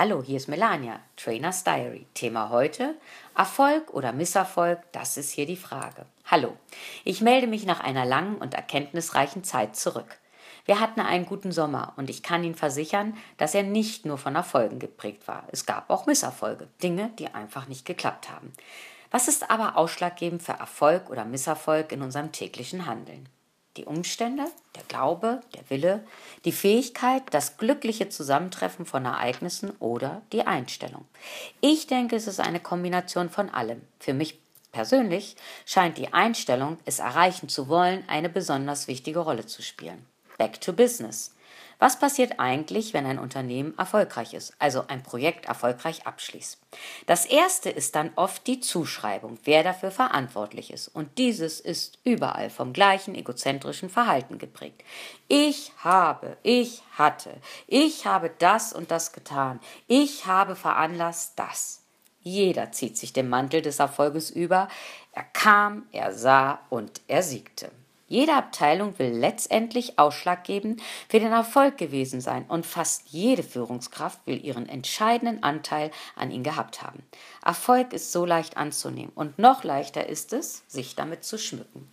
Hallo, hier ist Melania, Trainers Diary. Thema heute: Erfolg oder Misserfolg, das ist hier die Frage. Hallo, ich melde mich nach einer langen und erkenntnisreichen Zeit zurück. Wir hatten einen guten Sommer und ich kann Ihnen versichern, dass er nicht nur von Erfolgen geprägt war. Es gab auch Misserfolge, Dinge, die einfach nicht geklappt haben. Was ist aber ausschlaggebend für Erfolg oder Misserfolg in unserem täglichen Handeln? Die Umstände, der Glaube, der Wille, die Fähigkeit, das glückliche Zusammentreffen von Ereignissen oder die Einstellung. Ich denke, es ist eine Kombination von allem. Für mich persönlich scheint die Einstellung, es erreichen zu wollen, eine besonders wichtige Rolle zu spielen. Back to business. Was passiert eigentlich, wenn ein Unternehmen erfolgreich ist, also ein Projekt erfolgreich abschließt? Das erste ist dann oft die Zuschreibung, wer dafür verantwortlich ist. Und dieses ist überall vom gleichen egozentrischen Verhalten geprägt. Ich habe das und das getan. Ich habe veranlasst das. Jeder zieht sich den Mantel des Erfolges über. Er kam, er sah und er siegte. Jede Abteilung will letztendlich ausschlaggebend für den Erfolg gewesen sein und fast jede Führungskraft will ihren entscheidenden Anteil an ihn gehabt haben. Erfolg ist so leicht anzunehmen und noch leichter ist es, sich damit zu schmücken.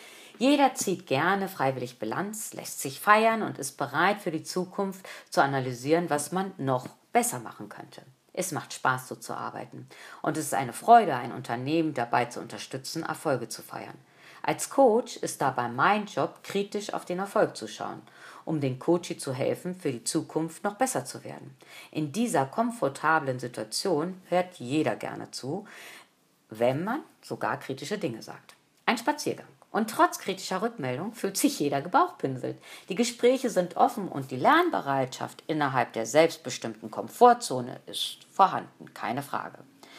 Jeder zieht gerne freiwillig Bilanz, lässt sich feiern und ist bereit für die Zukunft zu analysieren, was man noch besser machen könnte. Es macht Spaß, so zu arbeiten und es ist eine Freude, ein Unternehmen dabei zu unterstützen, Erfolge zu feiern. Als Coach ist dabei mein Job, kritisch auf den Erfolg zu schauen, um den Coachee zu helfen, für die Zukunft noch besser zu werden. In dieser komfortablen Situation hört jeder gerne zu, wenn man sogar kritische Dinge sagt. Ein Spaziergang. Und trotz kritischer Rückmeldung fühlt sich jeder gebauchpinselt. Die Gespräche sind offen und die Lernbereitschaft innerhalb der selbstbestimmten Komfortzone ist vorhanden, keine Frage.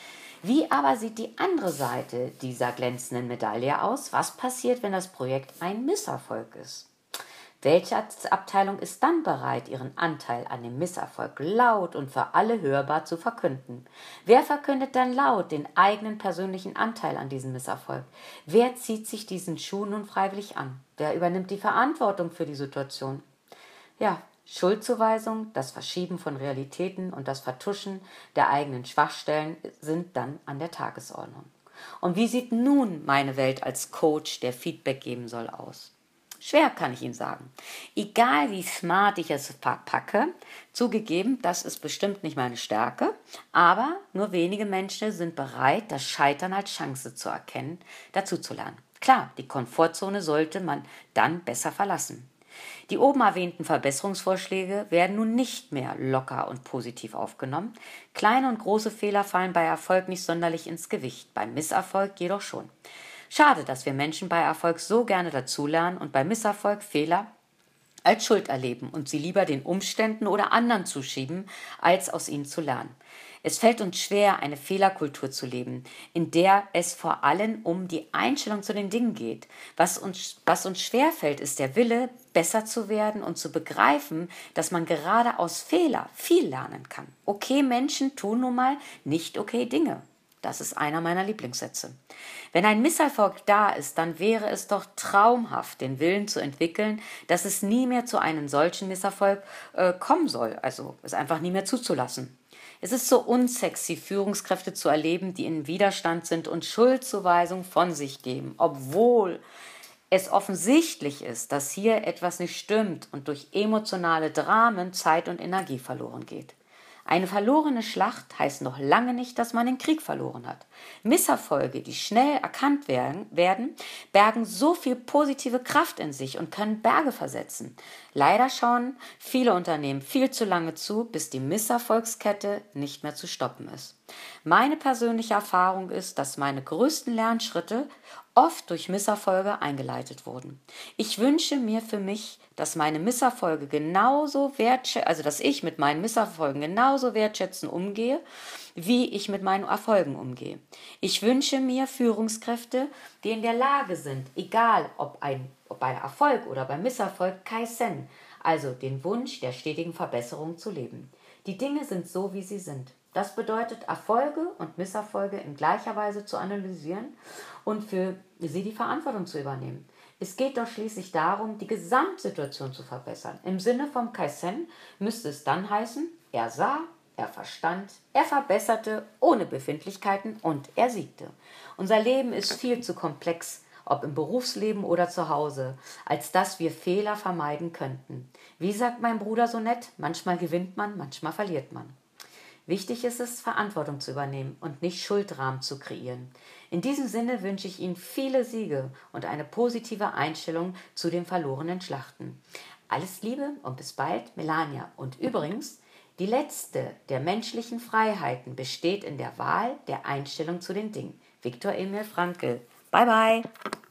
Wie aber sieht die andere Seite dieser glänzenden Medaille aus? Was passiert, wenn das Projekt ein Misserfolg ist? Welche Abteilung ist dann bereit, ihren Anteil an dem Misserfolg laut und für alle hörbar zu verkünden? Wer verkündet dann laut den eigenen persönlichen Anteil an diesem Misserfolg? Wer zieht sich diesen Schuh nun freiwillig an? Wer übernimmt die Verantwortung für die Situation? Ja, Schuldzuweisung, das Verschieben von Realitäten und das Vertuschen der eigenen Schwachstellen sind dann an der Tagesordnung. Und wie sieht nun meine Welt als Coach, der Feedback geben soll, aus? Schwer, kann ich Ihnen sagen. Egal wie smart ich es verpacke, zugegeben, das ist bestimmt nicht meine Stärke, aber nur wenige Menschen sind bereit, das Scheitern als Chance zu erkennen, dazu zu lernen. Klar, die Komfortzone sollte man dann besser verlassen. Die oben erwähnten Verbesserungsvorschläge werden nun nicht mehr locker und positiv aufgenommen. Kleine und große Fehler fallen bei Erfolg nicht sonderlich ins Gewicht, beim Misserfolg jedoch schon. Schade, dass wir Menschen bei Erfolg so gerne dazulernen und bei Misserfolg Fehler als Schuld erleben und sie lieber den Umständen oder anderen zuschieben, als aus ihnen zu lernen. Es fällt uns schwer, eine Fehlerkultur zu leben, in der es vor allem um die Einstellung zu den Dingen geht. Was uns schwerfällt, ist der Wille, besser zu werden und zu begreifen, dass man gerade aus Fehler viel lernen kann. Okay, Menschen tun nun mal nicht okay Dinge. Das ist einer meiner Lieblingssätze. Wenn ein Misserfolg da ist, dann wäre es doch traumhaft, den Willen zu entwickeln, dass es nie mehr zu einem solchen Misserfolg kommen soll, also es einfach nie mehr zuzulassen. Es ist so unsexy, Führungskräfte zu erleben, die in Widerstand sind und Schuldzuweisung von sich geben, obwohl es offensichtlich ist, dass hier etwas nicht stimmt und durch emotionale Dramen Zeit und Energie verloren geht. Eine verlorene Schlacht heißt noch lange nicht, dass man den Krieg verloren hat. Misserfolge, die schnell erkannt werden, bergen so viel positive Kraft in sich und können Berge versetzen. Leider schauen viele Unternehmen viel zu lange zu, bis die Misserfolgskette nicht mehr zu stoppen ist. Meine persönliche Erfahrung ist, dass meine größten Lernschritte oft durch Misserfolge eingeleitet wurden. Ich wünsche mir für mich, dass meine Misserfolge dass ich mit meinen Misserfolgen genauso wertschätzend umgehe, wie ich mit meinen Erfolgen umgehe. Ich wünsche mir Führungskräfte, die in der Lage sind, egal ob bei Erfolg oder beim Misserfolg, Kaizen, also den Wunsch der stetigen Verbesserung zu leben. Die Dinge sind so, wie sie sind. Das bedeutet, Erfolge und Misserfolge in gleicher Weise zu analysieren und für sie die Verantwortung zu übernehmen. Es geht doch schließlich darum, die Gesamtsituation zu verbessern. Im Sinne vom Kaizen müsste es dann heißen, er sah, er verstand, er verbesserte ohne Befindlichkeiten und er siegte. Unser Leben ist viel zu komplex, ob im Berufsleben oder zu Hause, als dass wir Fehler vermeiden könnten. Wie sagt mein Bruder so nett, manchmal gewinnt man, manchmal verliert man. Wichtig ist es, Verantwortung zu übernehmen und nicht Schuldrahmen zu kreieren. In diesem Sinne wünsche ich Ihnen viele Siege und eine positive Einstellung zu den verlorenen Schlachten. Alles Liebe und bis bald, Melania. Und übrigens, die letzte der menschlichen Freiheiten besteht in der Wahl der Einstellung zu den Dingen. Viktor Emil Frankl. Bye bye.